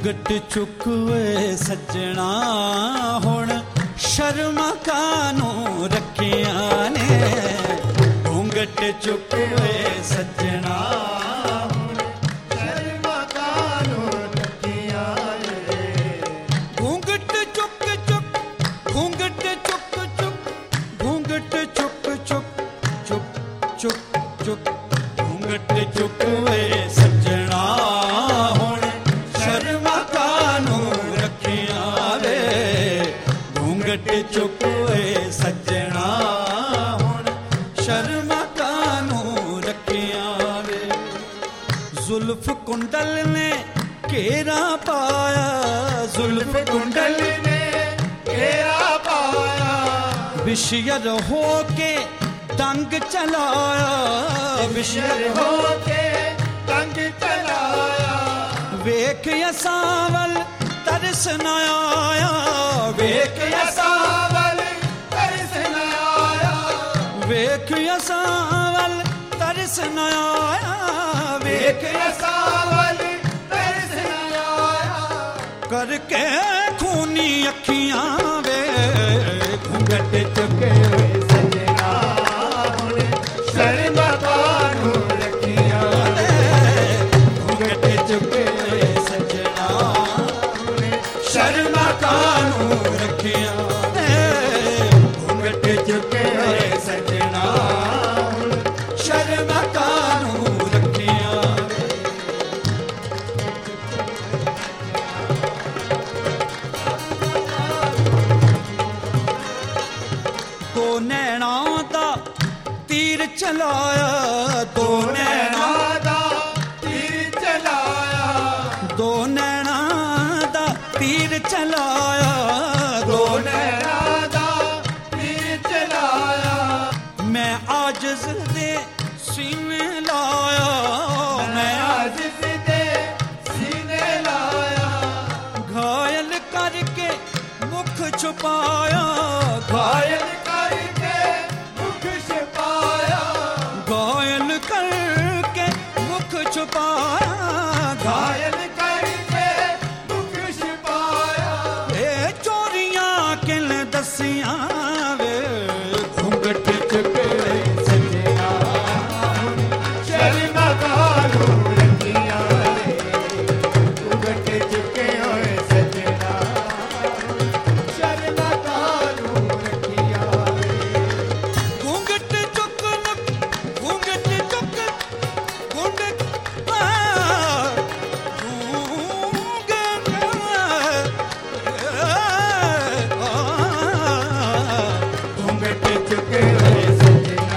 घूंघट चुकवे सजना हुण शर्मा कानूं रखिया ने घूंघट चुकवे सजना हुण शर्मा कानूं रखिया ने घूंघट चुक चुक घूंघट चुक चुक घूंघट चुक चुक चुक चुक चुक घूंघट चुकवे सजना हुण शर्मा कानूं रखिया रे घूंघट चुकवे सजना हुण शर्मा कानूं रखिया रे जुल्फ कुंडल ने घेरा पाया जुल्फ कुंडल ने घेरा पाया विषयर हो के तंग चलाया विषयर हो के तंग चलाया वेख यसावल तरस न आया वेख यसावल तरस न आया वेख यसावल तरस न आया वेख यसावल तरस न आया करके खूनी अखियां वे घूंघट चुके सजना हुण शर्मा कानूं रखिया घूंघट चुके सजना हुण शर्मा कानूं रखिया घूंघट चुके सजना हुण शर्मा कानूं रखिया दो नैना दा तीर चलाया दो नैना दा तीर चलाया दो नैना दा तीर चलाया दो नैना दा तीर चलाया मैं आजिज़ दे सीने लाया मैं आजिज़ दे सीने लाया घायल करके मुख छुपाया घायल करके मुख छुपाया घायल करके मुख छुपाया घायल करके मुख छुपाया ए चोरियां किन दसियां वे घूंघट चुके सजना शर्मा कानूं रखिया घूंघट चुके होए सजना शर्मा कानूं रखिया घूंघट चुक घूंघट चुक घूंघट घूंघट चुके होए सजना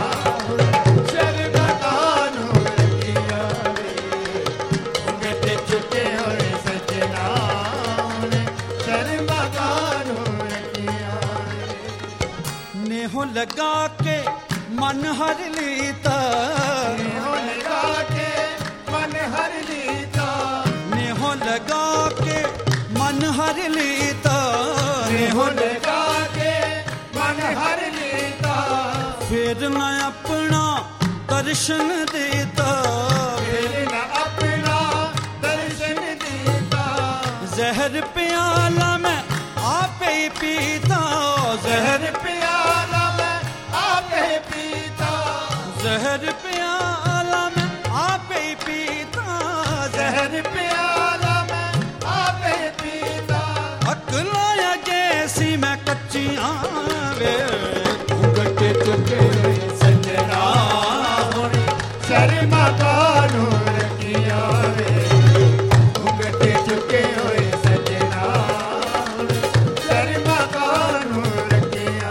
शर्मा कानूं रखिया घूंघट चुके होए सजना शर्मा कानूं रखिया नेहो लगा के मन हर लीता नेहो लगा के मन हर लीता नेहो लगा के मन हर लीता नेहो लगा के मन हर लीता फिर न अपना दर्शन देता फिर न अपना दर्शन देता जहर प्याला मैं आपे पीता जहर प्याला मैं आपे पीता जहर प्याला मैं आपे पीता जहर प्याला मैं आपे पीता अकलाया जैसी मैं कच्चियां वे घूंघट चुके सजना हुण शर्मा कानूं रखिया वे घूंघट चुके होए सजना हुण शर्मा कानूं रखिया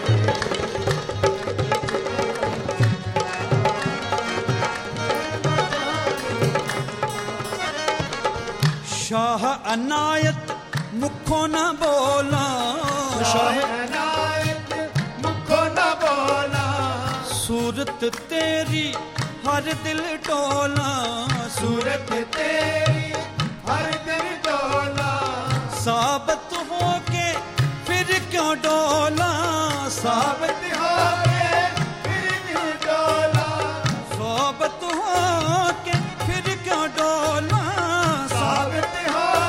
शाह अनायत मुखो न बोला शाह अनायत मुखो न बोला सूरत तेरी हर दिल डोला सूरत तेरी हर दिल डोला साबित हो के फिर क्यों डोला साबित हो के फिर क्यों डोला साबित हो के फिर क्यों डोला साबित हो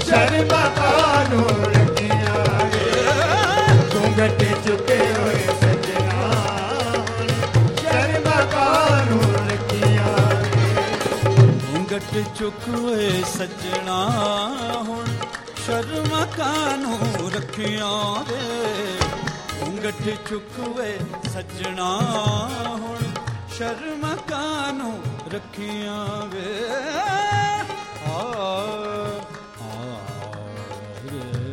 शर्मा कानू रखिया घूंघट चुके हुए सजना शर्मा कानू रखिया घूंघट चुके सजना हुण शर्मा कानू रखिया रे घूंघट चुके सजना हुण शर्मा कानू रखिया वे